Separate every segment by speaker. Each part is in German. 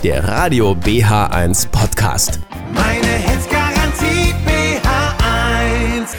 Speaker 1: der Radio BH1 Podcast.
Speaker 2: Meine Hits garantiert BH1.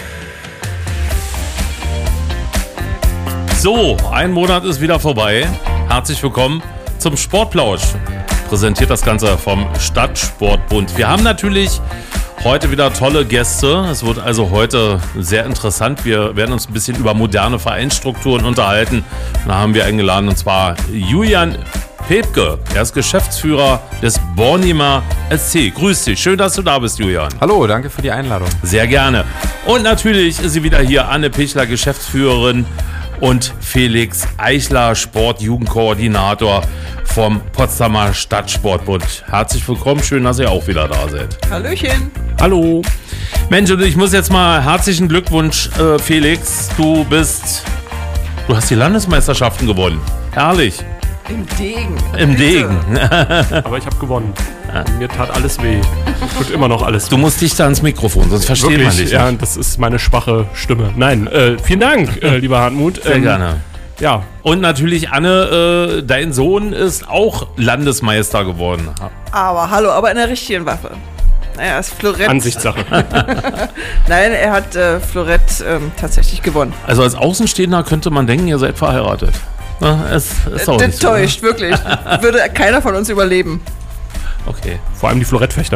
Speaker 3: So, ein Monat ist wieder vorbei. Herzlich willkommen zum Sportplausch. Präsentiert das Ganze vom Stadtsportbund. Wir haben natürlich heute wieder tolle Gäste. Es wird also heute sehr interessant. Wir werden uns ein bisschen über moderne Vereinsstrukturen unterhalten. Da haben wir eingeladen, und zwar Julian Pepke. Er ist Geschäftsführer des Bornimer SC. Grüß dich. Schön, dass du da bist, Julian.
Speaker 4: Hallo, danke für die Einladung.
Speaker 3: Sehr gerne. Und natürlich ist sie wieder hier, Anne Pichler, Geschäftsführerin, und Felix Eichler, Sportjugendkoordinator vom Potsdamer Stadtsportbund. Herzlich willkommen, schön, dass ihr auch wieder da seid.
Speaker 5: Hallöchen.
Speaker 3: Hallo. Mensch, und ich muss jetzt mal herzlichen Glückwunsch, Felix. Du hast die Landesmeisterschaften gewonnen. Herrlich.
Speaker 5: Im Degen.
Speaker 3: Im Degen.
Speaker 6: Aber ich habe gewonnen. Mir tat alles weh. Tut immer noch alles weh.
Speaker 3: Du musst dich da ans Mikrofon, sonst versteht man dich.
Speaker 6: Ja, das ist meine schwache Stimme. Nein, vielen Dank, lieber Hartmut.
Speaker 3: Sehr gerne.
Speaker 6: Ja.
Speaker 3: Und natürlich, Anne, dein Sohn ist auch Landesmeister geworden.
Speaker 5: Aber in der richtigen Waffe. Naja, ist Florett.
Speaker 6: Ansichtssache.
Speaker 5: Nein, er hat Florett tatsächlich gewonnen.
Speaker 3: Also als Außenstehender könnte man denken, ihr seid verheiratet. Na, es ist auch nicht so,
Speaker 5: täuscht, wirklich. Würde keiner von uns überleben.
Speaker 3: Okay.
Speaker 6: Vor allem die Florettfechter.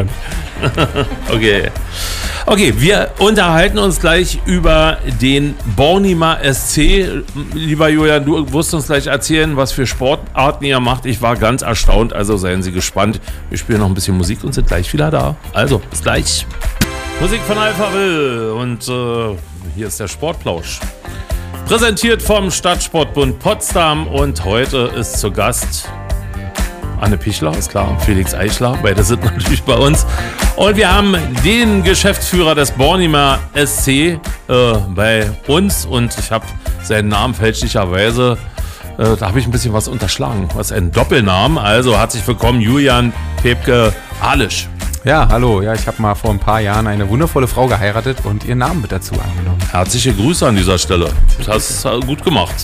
Speaker 3: Okay, wir unterhalten uns gleich über den Bornimer SC. Lieber Julian, du wirst uns gleich erzählen, was für Sportarten ihr macht. Ich war ganz erstaunt, also seien Sie gespannt. Wir spielen noch ein bisschen Musik und sind gleich wieder da. Also, bis gleich. Musik von Alpha Will und hier ist der Sportplausch. Präsentiert vom Stadtsportbund Potsdam und heute ist zu Gast Anne Pichler, ist klar, Felix Eichler, beide sind natürlich bei uns. Und wir haben den Geschäftsführer des Bornimer SC bei uns und ich habe seinen Namen fälschlicherweise, da habe ich ein bisschen was unterschlagen, was ein Doppelnamen. Also herzlich willkommen, Julian Pepke Alisch.
Speaker 4: Ja, hallo. Ja, ich habe mal vor ein paar Jahren eine wundervolle Frau geheiratet und ihren Namen mit dazu angenommen.
Speaker 3: Herzliche Grüße an dieser Stelle. Das hast du gut gemacht.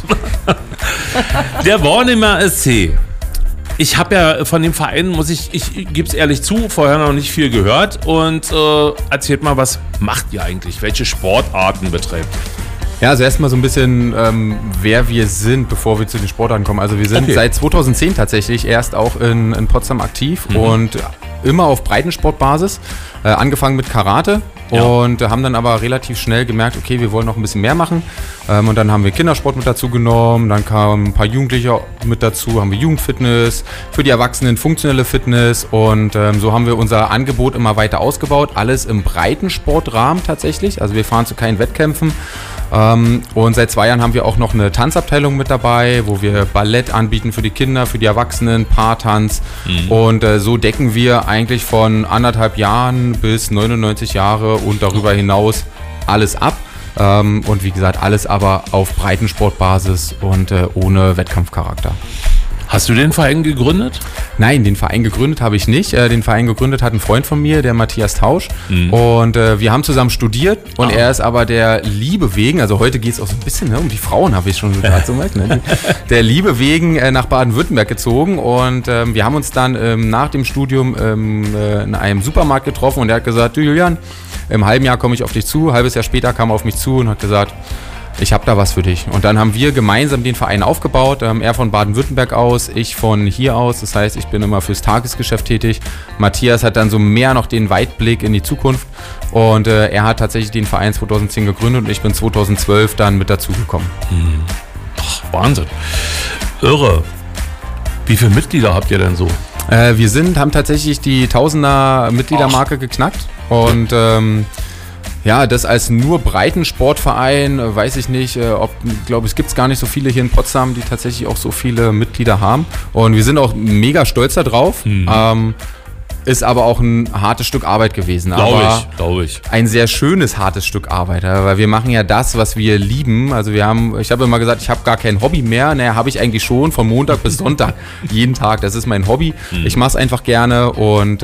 Speaker 3: Der Bornimer SC. Ich habe ja von dem Verein, ich gebe es ehrlich zu, vorher noch nicht viel gehört. Und erzählt mal, was macht ihr eigentlich? Welche Sportarten betreibt ihr?
Speaker 4: Ja, also erstmal so ein bisschen, wer wir sind, bevor wir zu den Sportarten kommen. Also wir sind seit 2010 tatsächlich erst auch in Potsdam aktiv und immer auf Breitensportbasis, angefangen mit Karate und haben dann aber relativ schnell gemerkt, okay, wir wollen noch ein bisschen mehr machen und dann haben wir Kindersport mit dazu genommen, dann kamen ein paar Jugendliche mit dazu, haben wir Jugendfitness, für die Erwachsenen funktionelle Fitness und so haben wir unser Angebot immer weiter ausgebaut, alles im Breitensportrahmen tatsächlich, also wir fahren zu keinen Wettkämpfen. Und seit 2 Jahren haben wir auch noch eine Tanzabteilung mit dabei, wo wir Ballett anbieten für die Kinder, für die Erwachsenen, Paartanz. Und so decken wir eigentlich von 1,5 Jahren bis 99 Jahre und darüber hinaus alles ab. Und wie gesagt, alles aber auf Breitensportbasis und ohne Wettkampfcharakter.
Speaker 3: Hast du den Verein gegründet?
Speaker 4: Nein, den Verein gegründet habe ich nicht. Den Verein gegründet hat ein Freund von mir, der Matthias Tausch. Und wir haben zusammen studiert und er ist aber der Liebe wegen, also heute geht es auch so ein bisschen um die Frauen, habe ich schon gesagt, so weit, ne? Der Liebe wegen nach Baden-Württemberg gezogen und wir haben uns dann nach dem Studium in einem Supermarkt getroffen und er hat gesagt, du Julian, im halben Jahr komme ich auf dich zu, ein halbes Jahr später kam er auf mich zu und hat gesagt, ich habe da was für dich. Und dann haben wir gemeinsam den Verein aufgebaut. Er von Baden-Württemberg aus, ich von hier aus. Das heißt, ich bin immer fürs Tagesgeschäft tätig. Matthias hat dann so mehr noch den Weitblick in die Zukunft. Und er hat tatsächlich den Verein 2010 gegründet und ich bin 2012 dann mit dazugekommen.
Speaker 3: Wahnsinn. Irre. Wie viele Mitglieder habt ihr denn so?
Speaker 4: Wir haben tatsächlich die 1000er Mitgliedermarke geknackt. Und ja, das als nur Breitensportverein, weiß ich nicht, glaube ich, gibt es gar nicht so viele hier in Potsdam, die tatsächlich auch so viele Mitglieder haben. Und wir sind auch mega stolz darauf. Ist aber auch ein hartes Stück Arbeit gewesen.
Speaker 3: Glaube ich.
Speaker 4: Ein sehr schönes, hartes Stück Arbeit, weil wir machen ja das, was wir lieben. Also ich habe immer gesagt, ich habe gar kein Hobby mehr. Naja, habe ich eigentlich schon von Montag bis Sonntag, jeden Tag. Das ist mein Hobby. Ich mache es einfach gerne und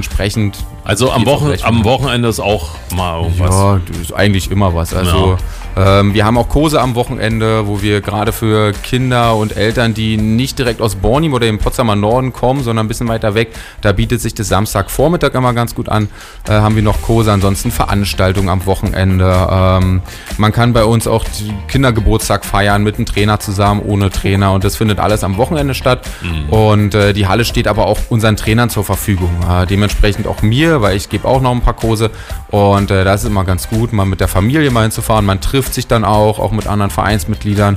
Speaker 4: dementsprechend...
Speaker 3: Also am Wochenende ist auch mal irgendwas.
Speaker 4: Ja, ist eigentlich immer was. Also Wir haben auch Kurse am Wochenende, wo wir gerade für Kinder und Eltern, die nicht direkt aus Bornim oder dem Potsdamer Norden kommen, sondern ein bisschen weiter weg, da bietet sich das Samstagvormittag immer ganz gut an. Haben wir noch Kurse, ansonsten Veranstaltungen am Wochenende. Man kann bei uns auch die Kindergeburtstag feiern mit einem Trainer zusammen, ohne Trainer, und das findet alles am Wochenende statt. Und die Halle steht aber auch unseren Trainern zur Verfügung. Dementsprechend auch mir, weil ich gebe auch noch ein paar Kurse, und das ist immer ganz gut, mal mit der Familie mal hinzufahren. Man trifft sich dann auch mit anderen Vereinsmitgliedern,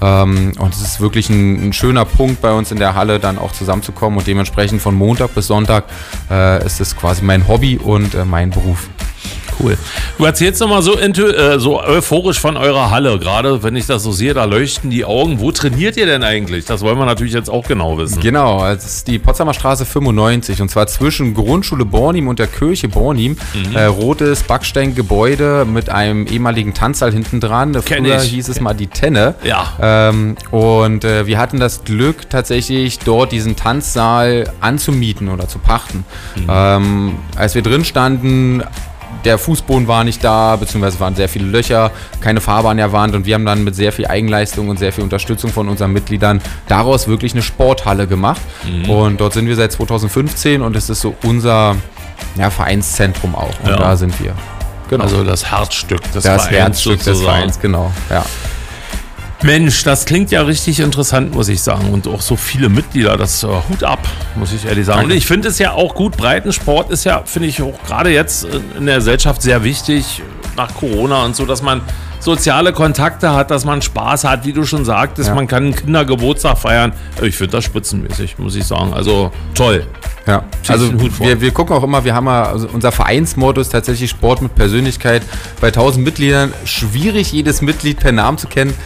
Speaker 4: und es ist wirklich ein schöner Punkt bei uns in der Halle, dann auch zusammenzukommen, und dementsprechend von Montag bis Sonntag ist es quasi mein Hobby und mein Beruf.
Speaker 3: Cool. Du erzählst nochmal so euphorisch von eurer Halle. Gerade wenn ich das so sehe, da leuchten die Augen. Wo trainiert ihr denn eigentlich? Das wollen wir natürlich jetzt auch genau wissen.
Speaker 4: Genau, es ist die Potsdamer Straße 95, und zwar zwischen Grundschule Bornim und der Kirche Bornim. Rotes Backsteingebäude mit einem ehemaligen Tanzsaal hinten dran. Früher hieß es mal die Tenne.
Speaker 3: Ja.
Speaker 4: Und wir hatten das Glück, tatsächlich dort diesen Tanzsaal anzumieten oder zu pachten. Als wir drin standen, der Fußboden war nicht da, beziehungsweise waren sehr viele Löcher, keine Farbe an der Wand, und wir haben dann mit sehr viel Eigenleistung und sehr viel Unterstützung von unseren Mitgliedern daraus wirklich eine Sporthalle gemacht. Und dort sind wir seit 2015, und es ist so unser Vereinszentrum auch. Und da sind wir. Genau.
Speaker 3: Also das Herzstück des
Speaker 4: Vereins. Das
Speaker 3: Herzstück
Speaker 4: des Vereins, genau. Ja.
Speaker 3: Mensch, das klingt ja richtig interessant, muss ich sagen. Und auch so viele Mitglieder, das Hut ab, muss ich ehrlich sagen.
Speaker 4: Danke.
Speaker 3: Und ich finde es ja auch gut, Breitensport ist ja, finde ich, auch gerade jetzt in der Gesellschaft sehr wichtig, nach Corona und so, dass man soziale Kontakte hat, dass man Spaß hat, wie du schon sagtest, man kann einen Kindergeburtstag feiern. Ich finde das spitzenmäßig, muss ich sagen. Also toll.
Speaker 4: Ja, also wir gucken auch immer, wir haben unser Vereinsmotto ist tatsächlich Sport mit Persönlichkeit. Bei 1000 Mitgliedern schwierig, jedes Mitglied per Namen zu kennen,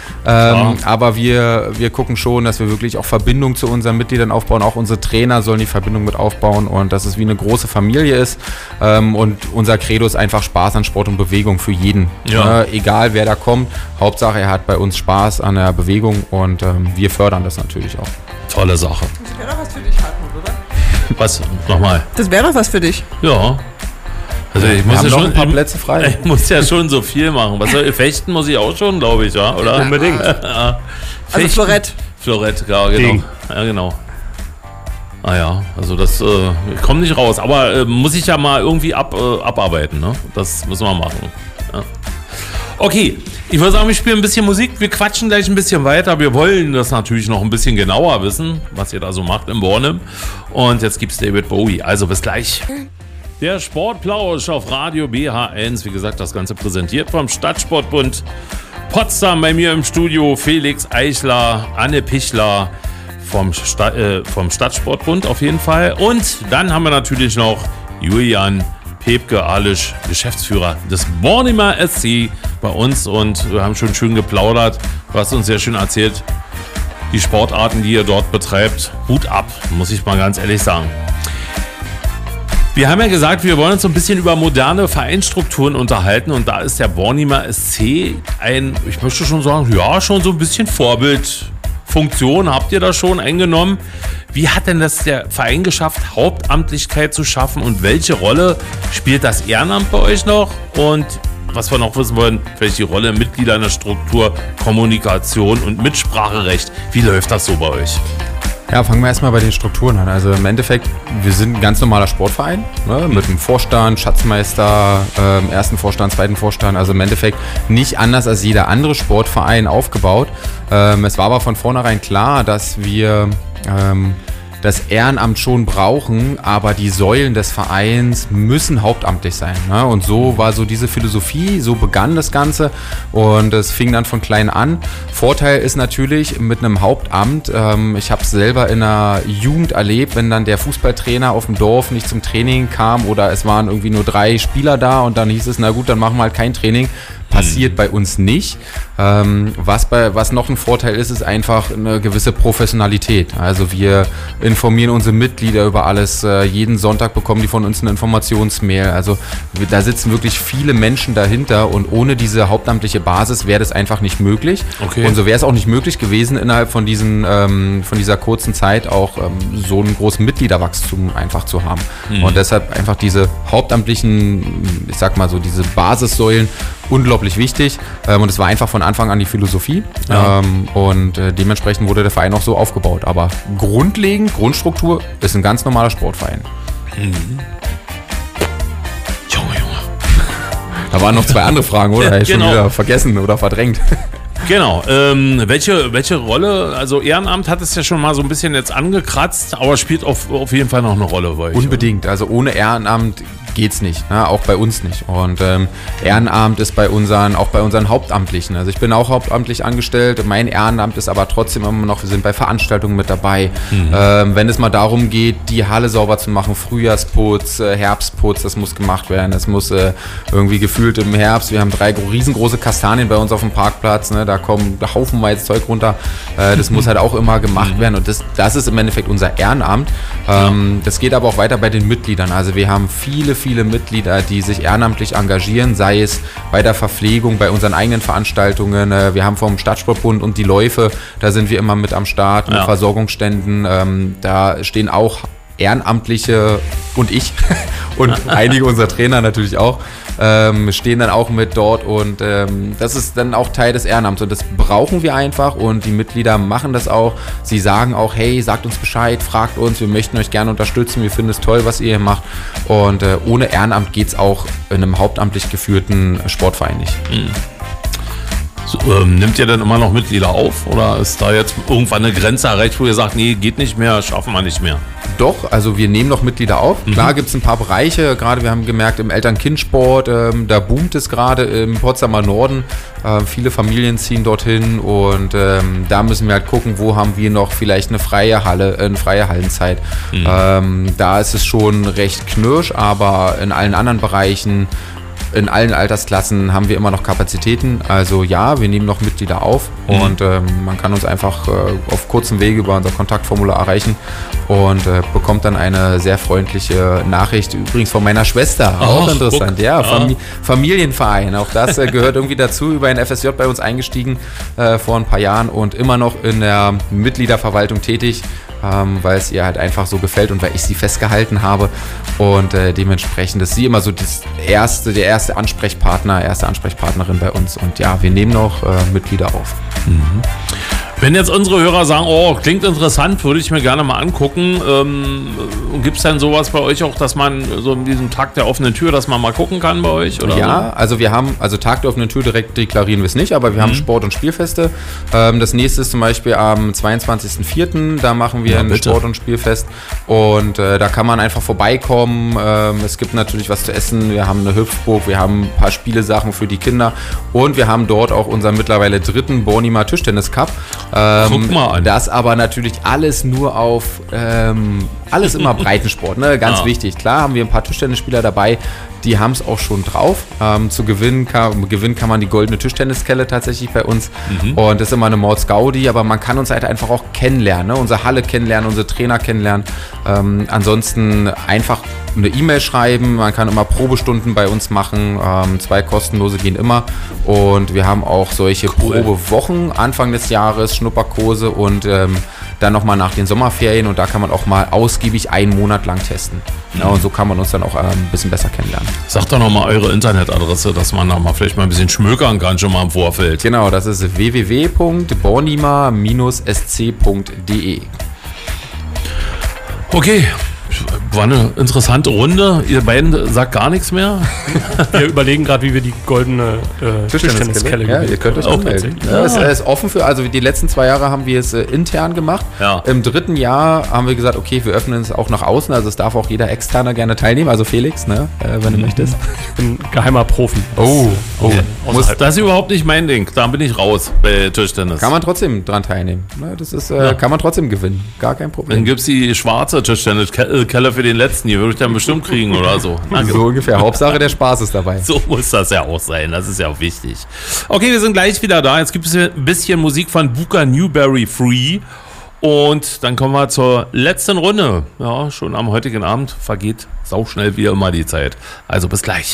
Speaker 4: aber wir gucken schon, dass wir wirklich auch Verbindung zu unseren Mitgliedern aufbauen. Auch unsere Trainer sollen die Verbindung mit aufbauen, und dass es wie eine große Familie ist, und unser Credo ist einfach Spaß an Sport und Bewegung für jeden. Egal wer da kommt, Hauptsache er hat bei uns Spaß an der Bewegung, und wir fördern das natürlich auch.
Speaker 3: Tolle Sache.
Speaker 5: Das wäre doch was für dich, Hartmut, oder?
Speaker 3: Was? Nochmal.
Speaker 5: Das wäre doch was für dich.
Speaker 3: Ja. Also ich muss ja
Speaker 4: noch
Speaker 3: schon
Speaker 4: ein paar Plätze frei.
Speaker 3: Ich muss ja schon so viel machen. Fechten muss ich auch schon, glaube ich, ja, oder?
Speaker 6: Unbedingt.
Speaker 5: Also Florett.
Speaker 3: Florett, ja, genau.
Speaker 6: Ding.
Speaker 3: Ja, genau. Ah ja, also das kommt nicht raus, aber muss ich ja mal irgendwie abarbeiten, ne? Das müssen wir machen. Ja. Okay, ich würde sagen, wir spielen ein bisschen Musik, wir quatschen gleich ein bisschen weiter. Wir wollen das natürlich noch ein bisschen genauer wissen, was ihr da so macht in Bornim. Und jetzt gibt's David Bowie, also bis gleich. Der Sportplausch auf Radio BH1, wie gesagt, das Ganze präsentiert vom Stadtsportbund Potsdam. Bei mir im Studio Felix Eichler, Anne Pichler vom Stadtsportbund auf jeden Fall. Und dann haben wir natürlich noch Julian Pepke-Alisch, Geschäftsführer des Bornimer SC bei uns, und wir haben schon schön geplaudert. Du hast uns sehr schön erzählt, die Sportarten, die ihr dort betreibt. Hut ab, muss ich mal ganz ehrlich sagen. Wir haben ja gesagt, wir wollen uns so ein bisschen über moderne Vereinsstrukturen unterhalten, und da ist der Bornimer SC ich möchte schon sagen, ja, schon so ein bisschen Vorbildfunktion habt ihr da schon eingenommen. Wie hat denn das der Verein geschafft, Hauptamtlichkeit zu schaffen, und welche Rolle spielt das Ehrenamt bei euch noch? Und was wir noch wissen wollen, welche Rolle Mitglieder in der Struktur, Kommunikation und Mitspracherecht, wie läuft das so bei euch?
Speaker 4: Ja, fangen wir erstmal bei den Strukturen an. Also im Endeffekt, wir sind ein ganz normaler Sportverein, ne, mit einem Vorstand, Schatzmeister, ersten Vorstand, zweiten Vorstand. Also im Endeffekt nicht anders als jeder andere Sportverein aufgebaut. Es war aber von vornherein klar, dass wir das Ehrenamt schon brauchen, aber die Säulen des Vereins müssen hauptamtlich sein. Ne? Und so war so diese Philosophie, so begann das Ganze, und es fing dann von klein an. Vorteil ist natürlich mit einem Hauptamt, ich habe es selber in der Jugend erlebt, wenn dann der Fußballtrainer auf dem Dorf nicht zum Training kam oder es waren irgendwie nur 3 Spieler da und dann hieß es, na gut, dann machen wir halt kein Training. Passiert bei uns nicht. Was noch ein Vorteil ist, ist einfach eine gewisse Professionalität. Also wir informieren unsere Mitglieder über alles. Jeden Sonntag bekommen die von uns eine Informationsmail. Also da sitzen wirklich viele Menschen dahinter, und ohne diese hauptamtliche Basis wäre das einfach nicht möglich.
Speaker 3: Okay.
Speaker 4: Und so wäre es auch nicht möglich gewesen, innerhalb von dieser kurzen Zeit auch so einen großen Mitgliederwachstum einfach zu haben. Und deshalb einfach diese hauptamtlichen, ich sag mal so, diese Basissäulen unglaublich wichtig und es war einfach von Anfang an die Philosophie und dementsprechend wurde der Verein auch so aufgebaut. Aber Grundstruktur ist ein ganz normaler Sportverein.
Speaker 3: Junge.
Speaker 4: Da waren noch 2 andere Fragen, oder? Habe ich schon wieder vergessen oder verdrängt.
Speaker 3: Genau. Welche Rolle, also Ehrenamt hat es ja schon mal so ein bisschen jetzt angekratzt, aber spielt auf jeden Fall noch eine Rolle bei euch.
Speaker 4: Unbedingt. Also ohne Ehrenamt geht's nicht, ne? Auch bei uns nicht. Und Ehrenamt ist auch bei unseren Hauptamtlichen. Also ich bin auch hauptamtlich angestellt. Mein Ehrenamt ist aber trotzdem immer noch, wir sind bei Veranstaltungen mit dabei. Wenn es mal darum geht, die Halle sauber zu machen, Frühjahrsputz, Herbstputz, das muss gemacht werden. Es muss irgendwie gefühlt im Herbst, wir haben 3 riesengroße Kastanien bei uns auf dem Parkplatz, ne? Da kommen haufenweise Zeug runter. Das muss halt auch immer gemacht werden und das ist im Endeffekt unser Ehrenamt. Das geht aber auch weiter bei den Mitgliedern. Also wir haben viele Mitglieder, die sich ehrenamtlich engagieren, sei es bei der Verpflegung, bei unseren eigenen Veranstaltungen. Wir haben vom Stadtsportbund und die Läufe, da sind wir immer mit am Start, mit Versorgungsständen. Da stehen auch Ehrenamtliche und ich und einige unserer Trainer natürlich auch, stehen dann auch mit dort und das ist dann auch Teil des Ehrenamts und das brauchen wir einfach und die Mitglieder machen das auch. Sie sagen auch, hey, sagt uns Bescheid, fragt uns, wir möchten euch gerne unterstützen, wir finden es toll, was ihr hier macht und ohne Ehrenamt geht es auch in einem hauptamtlich geführten Sportverein nicht.
Speaker 3: So, nimmt ihr denn immer noch Mitglieder auf oder ist da jetzt irgendwann eine Grenze erreicht, wo ihr sagt, nee, geht nicht mehr, schaffen wir nicht mehr?
Speaker 4: Doch, also wir nehmen noch Mitglieder auf. Klar gibt es ein paar Bereiche, gerade wir haben gemerkt, im Eltern-Kind-Sport, da boomt es gerade im Potsdamer Norden. Viele Familien ziehen dorthin und da müssen wir halt gucken, wo haben wir noch vielleicht eine freie Hallenzeit. Da ist es schon recht knirsch, aber in allen anderen Bereichen, in allen Altersklassen haben wir immer noch Kapazitäten. Also ja, wir nehmen noch Mitglieder auf und man kann uns einfach auf kurzem Wege über unser Kontaktformular erreichen und bekommt dann eine sehr freundliche Nachricht, übrigens von meiner Schwester, auch interessant. Ja, Familienverein, auch das gehört irgendwie dazu, über ein FSJ bei uns eingestiegen vor ein paar Jahren und immer noch in der Mitgliederverwaltung tätig. Weil es ihr halt einfach so gefällt und weil ich sie festgehalten habe und dementsprechend ist sie immer so der erste Ansprechpartnerin bei uns und ja, wir nehmen noch Mitglieder auf.
Speaker 3: Wenn jetzt unsere Hörer sagen, oh, klingt interessant, würde ich mir gerne mal angucken, gibt es denn sowas bei euch auch, dass man so in diesem Tag der offenen Tür, dass man mal gucken kann bei euch? Oder
Speaker 4: ja, also wir haben, Tag der offenen Tür direkt deklarieren wir es nicht, aber wir haben Sport- und Spielfeste. Das nächste ist zum Beispiel am 22.04., da machen wir ein Sport- und Spielfest und da kann man einfach vorbeikommen. Es gibt natürlich was zu essen, wir haben eine Hüpfburg, wir haben ein paar Spielesachen für die Kinder und wir haben dort auch unseren mittlerweile 3. Bornimer Tischtennis Cup.
Speaker 3: Guck mal an.
Speaker 4: Das aber natürlich alles nur auf, alles immer Breitensport, ne? Ganz wichtig. Klar haben wir ein paar Tischtennisspieler dabei, die haben es auch schon drauf. Zu gewinnen kann man die goldene Tischtenniskelle tatsächlich bei uns. Und das ist immer eine Mordsgaudi, aber man kann uns halt einfach auch kennenlernen, ne? Unsere Halle kennenlernen, unsere Trainer kennenlernen. Ansonsten einfach eine E-Mail schreiben, man kann immer Probestunden bei uns machen, 2 kostenlose gehen immer und wir haben auch solche Probewochen Anfang des Jahres, Schnupperkurse und dann nochmal nach den Sommerferien und da kann man auch mal ausgiebig einen Monat lang testen. Ja, und so kann man uns dann auch ein bisschen besser kennenlernen.
Speaker 3: Sagt doch nochmal eure Internetadresse, dass man da mal vielleicht mal ein bisschen schmökern kann, schon mal im Vorfeld.
Speaker 4: Genau, das ist www.bornimer-sc.de.
Speaker 3: Okay. War eine interessante Runde. Ihr beiden sagt gar nichts mehr.
Speaker 6: Wir überlegen gerade, wie wir die goldene Tischtenniskelle
Speaker 4: gewinnen. Ja, ihr könnt euch auch melden. Ja. Es ist offen für, also die letzten 2 Jahre haben wir es intern gemacht. Ja. Im 3. Jahr haben wir gesagt, okay, wir öffnen es auch nach außen, also es darf auch jeder Externer gerne teilnehmen, also Felix, ne, wenn du möchtest.
Speaker 6: Ich bin geheimer Profi.
Speaker 3: Das ist überhaupt nicht mein Ding, da bin ich raus bei Tischtennis.
Speaker 4: Kann man trotzdem dran teilnehmen. Das ist, kann man trotzdem gewinnen, gar kein Problem.
Speaker 3: Dann gibt es die schwarze Tischtenniskelle für den letzten, die würde ich dann bestimmt kriegen oder so.
Speaker 4: So ungefähr. Hauptsache der Spaß ist dabei.
Speaker 3: So muss das ja auch sein. Das ist ja auch wichtig. Okay, wir sind gleich wieder da. Jetzt gibt es ein bisschen Musik von Booker Newberry Free. Und dann kommen wir zur letzten Runde. Ja, schon am heutigen Abend vergeht sauschnell wie immer die Zeit. Also bis gleich.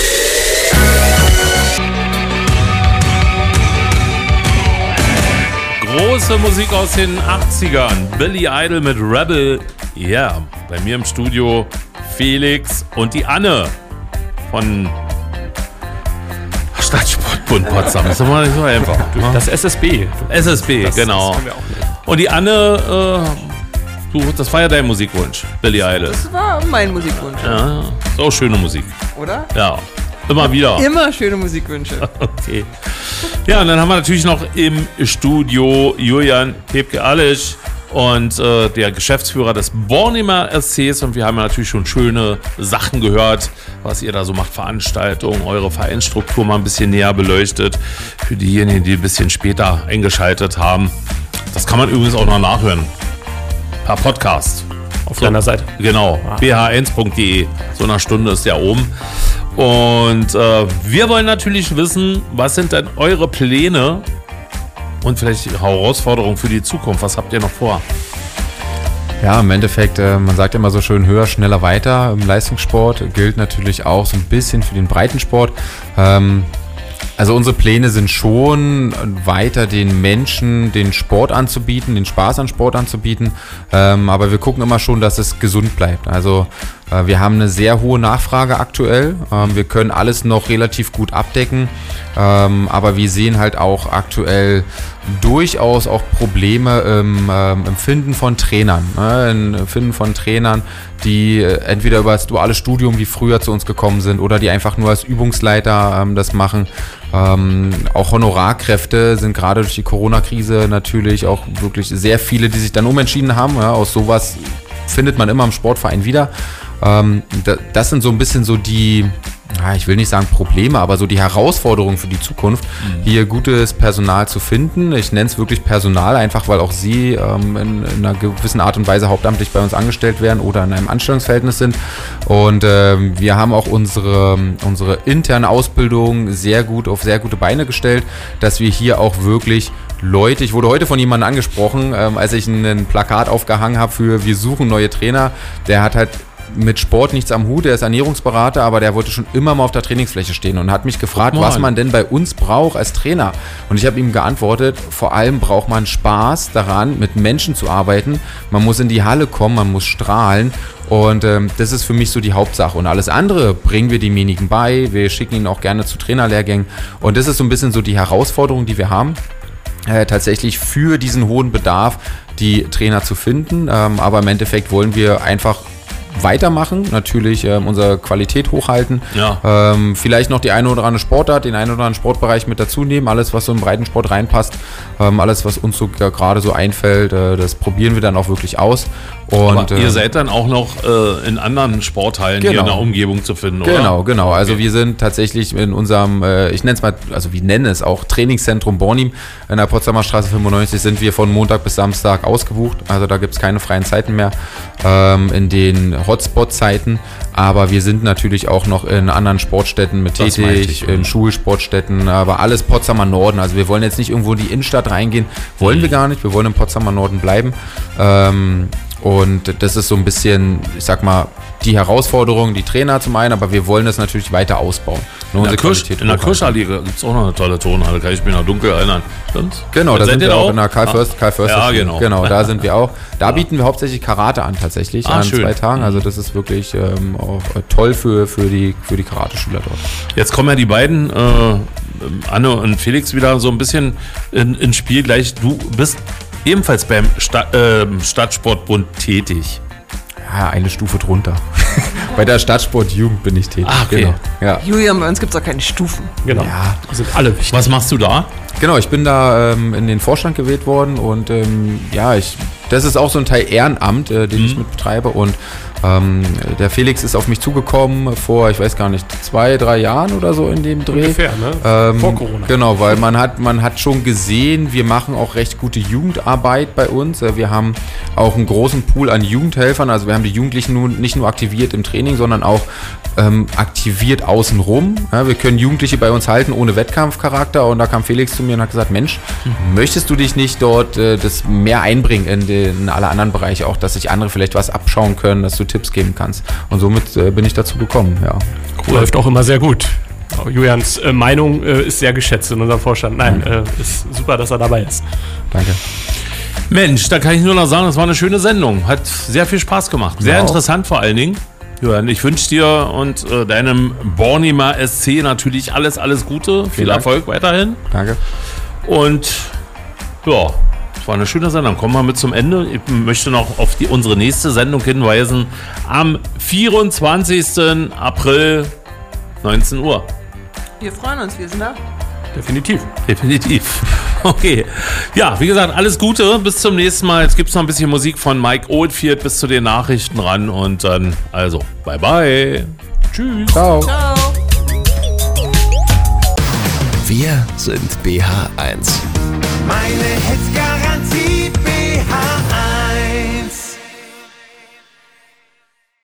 Speaker 3: Große Musik aus den 80ern. Billy Idol mit Rebel. Ja, bei mir im Studio Felix und die Anne von Stadtsportbund Potsdam. Das ist immer nicht so einfach.
Speaker 6: Das SSB.
Speaker 3: SSB, genau.
Speaker 6: Das können wir auch nehmen.
Speaker 3: Und die Anne, das war ja dein Musikwunsch, Billie Eilish.
Speaker 5: Das war mein Musikwunsch,
Speaker 3: Ja, ist auch schöne Musik.
Speaker 5: oder?
Speaker 3: Ja, immer wieder.
Speaker 5: Immer schöne Musikwünsche.
Speaker 3: Okay. Ja, und dann haben wir natürlich noch im Studio Julian Pepke-Alisch und der Geschäftsführer des Bornimer SCs. Und wir haben ja natürlich schon schöne Sachen gehört, was ihr da so macht, Veranstaltungen, eure Vereinsstruktur mal ein bisschen näher beleuchtet. Für diejenigen, die ein bisschen später eingeschaltet haben. Das kann man übrigens auch noch nachhören. Per Podcast.
Speaker 6: Auf deiner Seite.
Speaker 3: Genau, bh1.de. So eine Stunde ist der oben. Und wir wollen natürlich wissen, was sind denn eure Pläne und vielleicht Herausforderungen für die Zukunft? Was habt ihr noch vor?
Speaker 4: Ja, im Endeffekt, man sagt immer so schön höher, schneller, weiter. Im Leistungssport gilt natürlich auch so ein bisschen für den Breitensport. Also unsere Pläne sind schon, weiter den Menschen den Sport anzubieten, den Spaß an Sport anzubieten. Aber wir gucken immer schon, dass es gesund bleibt. Also wir haben eine sehr hohe Nachfrage aktuell. Wir können alles noch relativ gut abdecken. Aber wir sehen halt auch aktuell durchaus auch Probleme im Finden von Trainern. Im Finden von Trainern, die entweder über das duale Studium wie früher zu uns gekommen sind oder die einfach nur als Übungsleiter das machen. Auch Honorarkräfte sind gerade durch die Corona-Krise natürlich auch wirklich sehr viele, die sich dann umentschieden haben. Ja, aus sowas findet man immer im Sportverein wieder. Das sind so ein bisschen so die, ich will nicht sagen Probleme, aber so die Herausforderungen für die Zukunft, hier gutes Personal zu finden. Ich nenne es wirklich Personal, einfach weil auch sie in einer gewissen Art und Weise hauptamtlich bei uns angestellt werden oder in einem Anstellungsverhältnis sind. Und wir haben auch unsere interne Ausbildung auf sehr gute Beine gestellt, dass wir hier auch wirklich Leute, ich wurde heute von jemandem angesprochen, als ich ein Plakat aufgehangen habe für wir suchen neue Trainer, der hat halt mit Sport nichts am Hut, der ist Ernährungsberater, aber der wollte schon immer mal auf der Trainingsfläche stehen und hat mich gefragt, was man denn bei uns braucht als Trainer. Und ich habe ihm geantwortet, vor allem braucht man Spaß daran, mit Menschen zu arbeiten. Man muss in die Halle kommen, man muss strahlen und das ist für mich so die Hauptsache. Und alles andere bringen wir demjenigen bei, wir schicken ihn auch gerne zu Trainerlehrgängen und das ist so ein bisschen so die Herausforderung, die wir haben. Tatsächlich für diesen hohen Bedarf die Trainer zu finden, aber im Endeffekt wollen wir einfach weitermachen, natürlich unsere Qualität hochhalten, vielleicht noch die eine oder andere Sportart, den einen oder anderen Sportbereich mit dazu nehmen, alles was so im Breitensport reinpasst, alles was uns so gerade so einfällt, das probieren wir dann auch wirklich aus. Und,
Speaker 3: aber ihr seid dann auch noch in anderen Sporthallen hier in der Umgebung zu finden, oder?
Speaker 4: Genau. Also wir sind tatsächlich in unserem, ich nenne es mal, also wir nennen es auch Trainingszentrum Bornim in der Potsdamer Straße 95 sind wir von Montag bis Samstag ausgebucht. Also da gibt es keine freien Zeiten mehr in den Hotspot-Zeiten. Aber wir sind natürlich auch noch in anderen Sportstätten mit tätig, in Schulsportstätten, aber alles Potsdamer Norden. Also wir wollen jetzt nicht irgendwo in die Innenstadt reingehen, wollen wir gar nicht. Wir wollen im Potsdamer Norden bleiben. Und das ist so ein bisschen, ich sag mal, die Herausforderung, die Trainer zum einen, aber wir wollen das natürlich weiter ausbauen.
Speaker 3: In der Kirschhalle gibt es auch noch eine tolle Turnhalle, kann ich mich noch dunkel erinnern. Stimmt's?
Speaker 4: Genau, da sind wir auch in der Karl Förster.
Speaker 3: Ja, genau.
Speaker 4: Genau, da sind wir auch. Da bieten wir hauptsächlich Karate an tatsächlich an schön. 2 Tagen. Also das ist wirklich auch toll für die Karate-Schüler dort.
Speaker 3: Jetzt kommen ja die beiden, Anne und Felix, wieder so ein bisschen ins Spiel gleich. Du bist ebenfalls beim Stadtsportbund tätig.
Speaker 4: Ja, eine Stufe drunter. Bei der Stadtsportjugend bin ich tätig.
Speaker 3: Okay.
Speaker 4: Genau. Ja.
Speaker 5: Julian, bei uns gibt es auch keine Stufen.
Speaker 6: Genau.
Speaker 4: Ja.
Speaker 6: Die sind alle wichtig.
Speaker 3: Was machst du da?
Speaker 4: Genau, ich bin da in den Vorstand gewählt worden und das ist auch so ein Teil Ehrenamt, den ich mit betreibe und der Felix ist auf mich zugekommen vor, ich weiß gar nicht, 2-3 Jahren oder so in dem Dreh.
Speaker 6: Ungefähr, ne? Vor Corona.
Speaker 4: Genau, weil man hat schon gesehen, wir machen auch recht gute Jugendarbeit bei uns. Wir haben auch einen großen Pool an Jugendhelfern, also wir haben die Jugendlichen nun nicht nur aktiviert im Training, sondern auch aktiviert außenrum. Ja, wir können Jugendliche bei uns halten ohne Wettkampfcharakter und da kam Felix zu mir und hat gesagt, Mensch, möchtest du dich nicht dort das mehr einbringen in alle anderen Bereiche auch, dass sich andere vielleicht was abschauen können, dass du Tipps geben kannst. Und somit bin ich dazu gekommen, ja.
Speaker 6: Cool. Läuft auch immer sehr gut. Julians Meinung ist sehr geschätzt in unserem Vorstand. Nein, ist super, dass er dabei ist.
Speaker 4: Danke.
Speaker 3: Mensch, da kann ich nur noch sagen, das war eine schöne Sendung. Hat sehr viel Spaß gemacht. Sehr interessant vor allen Dingen. Julian, ich wünsche dir und deinem Bornimer SC natürlich alles Gute. Viel
Speaker 4: Dank.
Speaker 3: Erfolg weiterhin.
Speaker 4: Danke.
Speaker 3: Und ja, es war eine schöne Sendung. Kommen wir mit zum Ende. Ich möchte noch auf unsere nächste Sendung hinweisen. Am 24. April, 19 Uhr.
Speaker 5: Wir freuen uns, wir sind da.
Speaker 6: Definitiv.
Speaker 3: Okay. Ja, wie gesagt, alles Gute. Bis zum nächsten Mal. Jetzt gibt es noch ein bisschen Musik von Mike Oldfield bis zu den Nachrichten ran. Und dann, also, bye bye. Tschüss.
Speaker 4: Ciao.
Speaker 5: Ciao.
Speaker 1: Wir sind BH1.
Speaker 2: Meine Hits Garantie BH1.